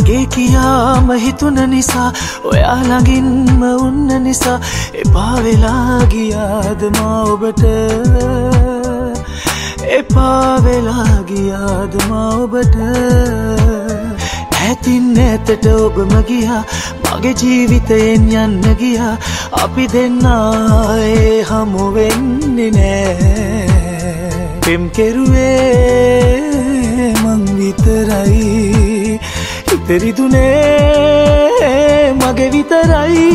මගේ කියාම හිතුන නිසා ඔයා ළඟින්ම උන්න නිසා එපා වෙලා ගියාද මා ඔබට එපා වෙලා ගියාද මා ඔබට ඈතින් ඈතට ඔබම ගියා මගේ ජීවිතයෙන් යන්න ගියා අපි දෙන්නා ඒ හමු වෙන්නේ නෑ පෙම් කෙරුවේ මං විතරයි ඉතිරිදුනේ මගේ විතරයි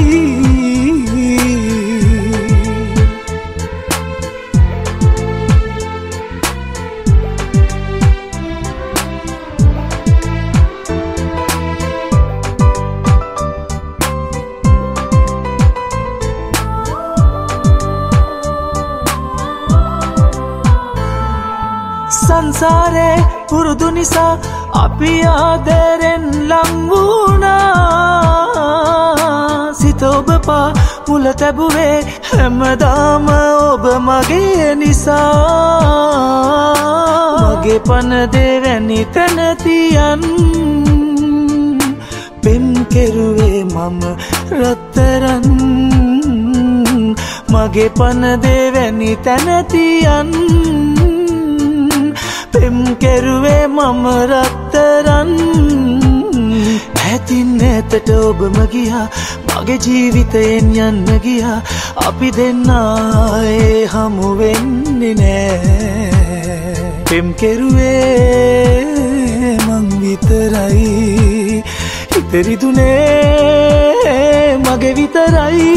සංසාරේ පුරුදු නිසා අපි ආදරෙන් ලං වුණා සිත ඔබ පා මුල තැබුවේ හැමදාම ඔබ මගේ නිසා මගේ පන දෙවැනි තැන තියන් පෙම් කෙරුවේ මම රත්තරන් මගේ පන දෙවැනි තැන තියන් පෙම් කෙරුවේ මම රත්තරන් ඈතින් ඈතට ඔබම ගියා මගේ ජීවිතයෙන් යන්න ගියා අපි දෙන්නා ඒ හමු වෙන්නේ නෑ පෙම් කෙරුවේ මං විතරයි ඉතිරිදුනේ මගේ විතරයි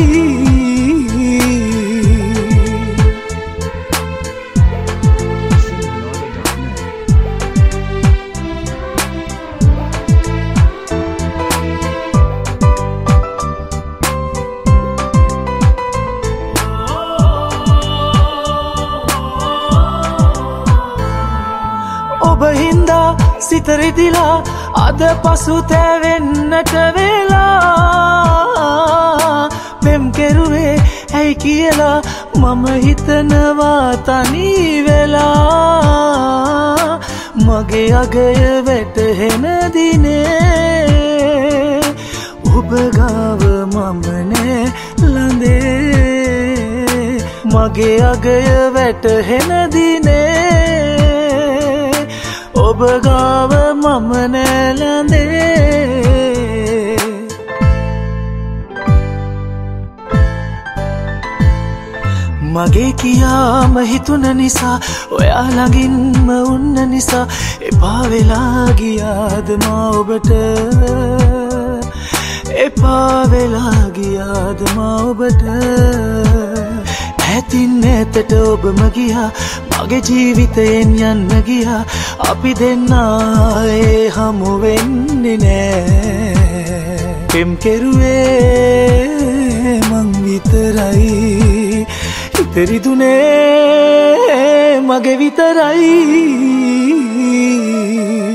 ඔබ හින්දා සිත රිදිලා අද පසුතැවෙන්නට වෙලා පෙම් කෙරුවේ ඇයි කියලා මම හිතනවා තනි වෙලා මගේ අගය වැටහෙන දිනේ ඔබ ගාව මම නෑ ළඳේ මගේ අගය වැටහෙන දිනේ ඔබ ගාව මම නැලඳේ මගේ කියාම හිතුන නිසා ඔයා ළඟින්ම උන්න නිසා එපා වෙලා ගියාද මා ඔබට එපා වෙලා ගියාද මා ඔබට ඈතින් ඈතට ඔබම ගියා මගේ ජීවිතයෙන් යන්න ගියා අපි දෙන්නා ඒ හමු වෙන්නේ නෑ පෙම් කෙරුවේ මං විතරයි ඉතිරිදුනේ මගේ විතරයි